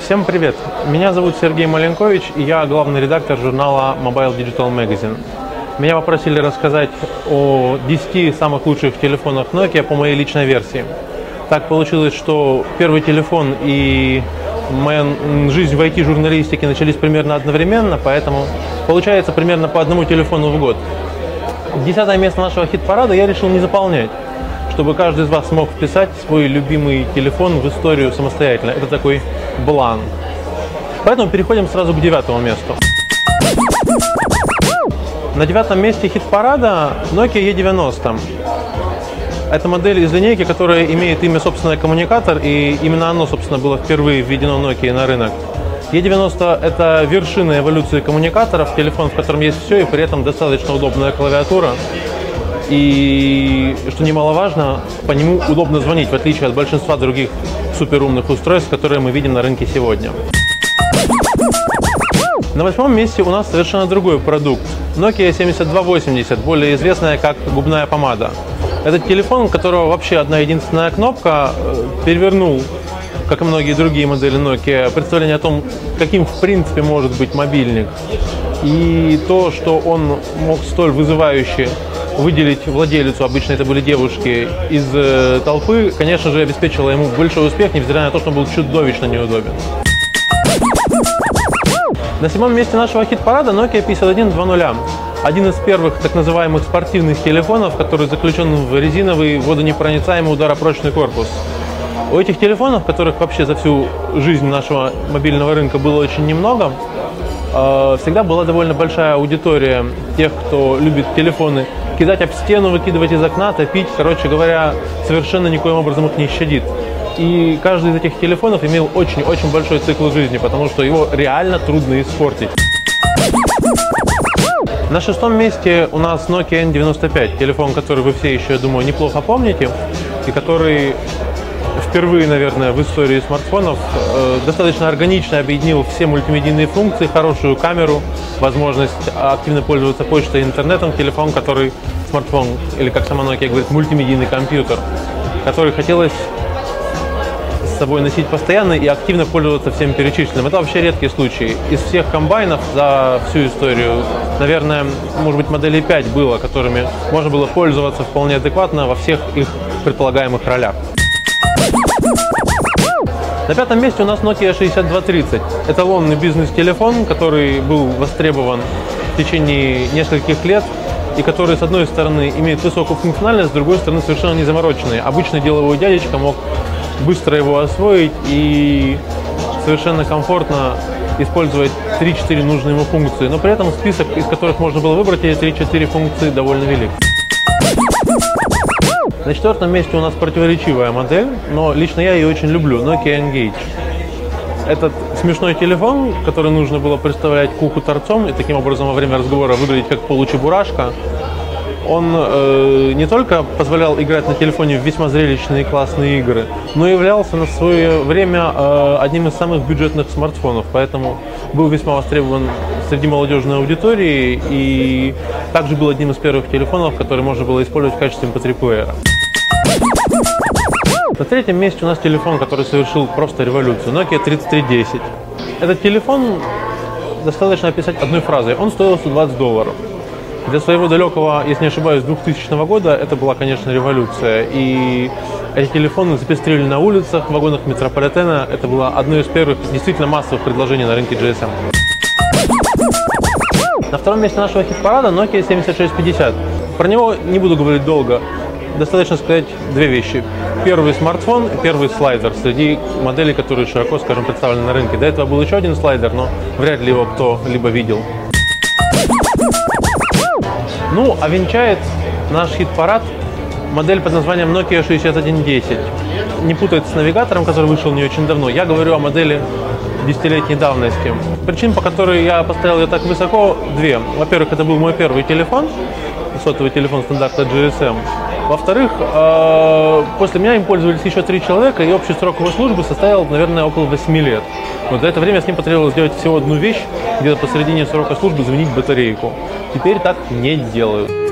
Всем привет! Меня зовут Сергей Маленкович, и я главный редактор журнала Mobile Digital Magazine. Меня попросили рассказать о 10 самых лучших телефонах Nokia по моей личной версии. Так получилось, что первый телефон и моя жизнь в IT-журналистике начались примерно одновременно, поэтому получается примерно по одному телефону в год. 10-е место нашего хит-парада я решил не заполнять, чтобы каждый из вас смог вписать свой любимый телефон в историю самостоятельно. Это такой бланк. Поэтому переходим сразу к 9-му месту. На 9-м месте хит-парада Nokia E90. Это модель из линейки, которая имеет имя собственный коммуникатор, и именно оно, собственно, было впервые введено Nokia на рынок. E90 – это вершина эволюции коммуникаторов, телефон, в котором есть все, и при этом достаточно удобная клавиатура. И, что немаловажно, по нему удобно звонить, в отличие от большинства других суперумных устройств, которые мы видим на рынке сегодня. На 8-м месте у нас совершенно другой продукт. Nokia 7280, более известная как губная помада. Этот телефон, у которого вообще одна единственная кнопка, перевернул, как и многие другие модели Nokia, представление о том, каким в принципе может быть мобильник. И то, что он мог столь вызывающе выделить владелицу, обычно это были девушки, из толпы, конечно же, обеспечило ему большой успех, невзирая на то, что он был чудовищно неудобен. На 7-м месте нашего хит-парада Nokia 5120. Один из первых так называемых спортивных телефонов, который заключен в резиновый водонепроницаемый ударопрочный корпус. У этих телефонов, которых вообще за всю жизнь нашего мобильного рынка было очень немного, всегда была довольно большая аудитория тех, кто любит телефоны кидать об стену, выкидывать из окна, топить, короче говоря, совершенно никоим образом их не щадит. И каждый из этих телефонов имел очень-очень большой цикл жизни, потому что его реально трудно испортить. На 6-м месте у нас Nokia N95, телефон, который вы все еще, я думаю, неплохо помните, и который впервые, наверное, в истории смартфонов достаточно органично объединил все мультимедийные функции, хорошую камеру, возможность активно пользоваться почтой и интернетом, телефон, который смартфон, или как сама Nokia говорит, мультимедийный компьютер, который хотелось с собой носить постоянно и активно пользоваться всем перечисленным. Это вообще редкий случай. Из всех комбайнов за всю историю, наверное, может быть, моделей 5 было, которыми можно было пользоваться вполне адекватно во всех их предполагаемых ролях. На 5-м месте у нас Nokia 6230. Эталонный бизнес-телефон, который был востребован в течение нескольких лет и который, с одной стороны, имеет высокую функциональность, с другой стороны, совершенно не замороченный. Обычный деловой дядечка мог быстро его освоить и совершенно комфортно использовать 3-4 нужные ему функции. Но при этом список, из которых можно было выбрать эти 3-4 функции, довольно велик. На 4-м месте у нас противоречивая модель, но лично я ее очень люблю, Nokia N-Gage. Этот смешной телефон, который нужно было представлять к уху торцом и таким образом во время разговора выглядеть как получебурашка, он не только позволял играть на телефоне в весьма зрелищные и классные игры, но и являлся на свое время одним из самых бюджетных смартфонов, поэтому был весьма востребован среди молодежной аудитории и также был одним из первых телефонов, который можно было использовать в качестве MP3-плеера. На 3-м месте у нас телефон, который совершил просто революцию, Nokia 3310. Этот телефон достаточно описать одной фразой, он стоил $120. Для своего далекого, если не ошибаюсь, 2000 года это была, конечно, революция. И эти телефоны запестрили на улицах, в вагонах метрополитена. Это было одно из первых действительно массовых предложений на рынке GSM. На 2-м месте нашего хит-парада Nokia 7650. Про него не буду говорить долго. Достаточно сказать две вещи. Первый смартфон и первый слайдер среди моделей, которые широко, скажем, представлены на рынке. До этого был еще один слайдер, но вряд ли его кто-либо видел. Ну, а венчает наш хит-парад модель под названием Nokia 6110. Не путать с навигатором, который вышел не очень давно. Я говорю о модели 10-летней давности. Причин, по которой я поставил ее так высоко, две. Во-первых, это был мой первый телефон, сотовый телефон стандарта GSM. Во-вторых, после меня им пользовались еще 3 человека, и общий срок его службы составил, наверное, около 8 лет. Вот за это время с ним потребовалось сделать всего одну вещь, где-то посередине срока службы заменить батарейку. Теперь так не делают.